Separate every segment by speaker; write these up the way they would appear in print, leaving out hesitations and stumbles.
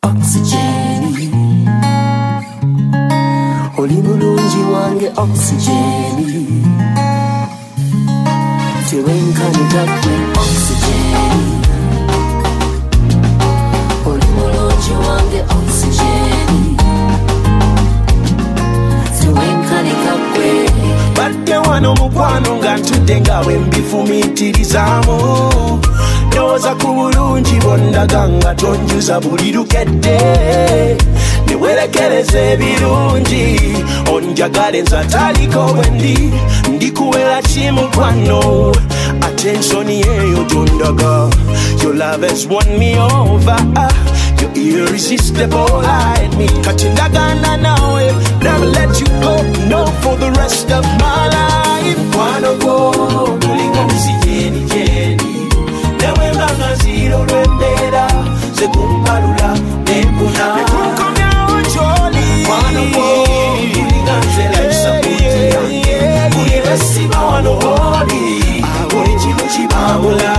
Speaker 1: oxygen. Oli mulungi wange oxygen. Tewenkanira kwe oxygen. Oli mulungi wange oxygen. Tewenkanira kwe. Badde wano mukwano nga ntudde ngawe mbifumiitirizaamu. Ndowooza ku bulungi bw'ondaga nga tonjuza buli lukedde. Niwerekereza ebirungi onjagale nze ataliko bwendi. Ndikuwera ki mukwano attention yeyo gy'ondaga. Your love has won me over. You're irresistible like me. Kati ndagana nawe, never let you go, no, for the rest of my life. Mukwano gwo gulinga oxygen jeni. Newe mbanga ziro lwembeera ze kumpalula nempuna. Nekunkomyawo gy'oli. Mukwano gwo gulinga nze like support yange. Buli lwesiba wano oli, buli kimu kibambula.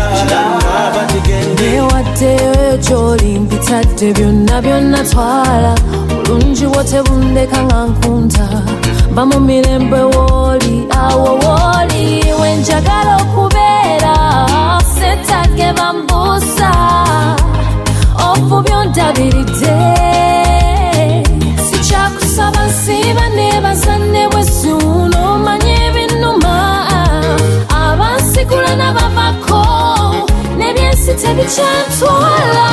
Speaker 2: Newaddeyo gy'oli mpitadde byonna byonna twala. Bulungi bwo tebundeka nga nkunta. Mba mu mirembe wooli, awo wooli. Wenjagala okubeera setage bambuusa. Ofubye ondabiridde. Sikyakusaba nsiiba neebaza ne bwe suuno omanye ebinnuma. Abansigula n'abavako nebyensi tebikyantwala.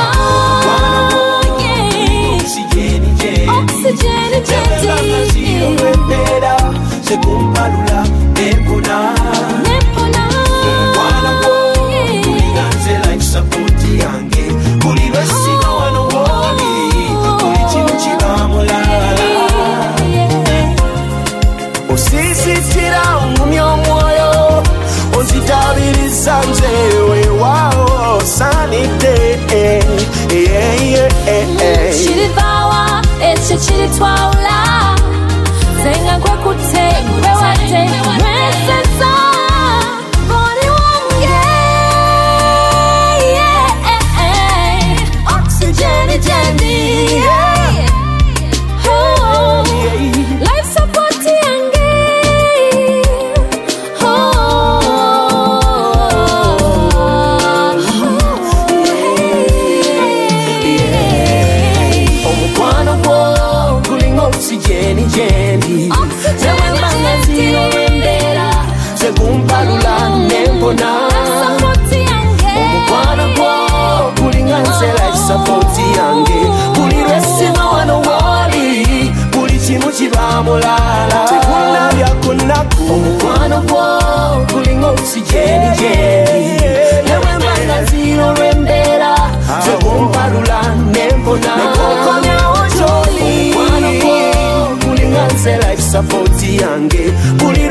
Speaker 2: Oxygen jeti
Speaker 1: olwembeera ze kumpalula nempuna. Mukwano gwo gulinga nze like support yange. Buli lwesiga wano woli, buli kimu kibamulala. Osisitira ongumya omwoyo, onzitabiriza nze weewaawo osaanidde.
Speaker 2: Kirivaawa ekyo kiritwawula. Zenga nkwekutte nkwewadde mweseza buli wange. Oxygen jeni. Life support yange.
Speaker 1: Omukwano gwo gulinga oxygen jeni. Newembanga ziro lwembeera ze kumpalula nempona. Omukwano gwo gulinga nze like support yange. Buli lwesiba wano woli, buli kimu kibamulala. Tekunabyako nnaku. Omukwano gwo gulinga oxygen jeni. Newembanga ziro lwembeera ze kumpalula nempona. Nekunkomyawo gy'oli. Omukwano gwo gulinga nze like support yange. Buli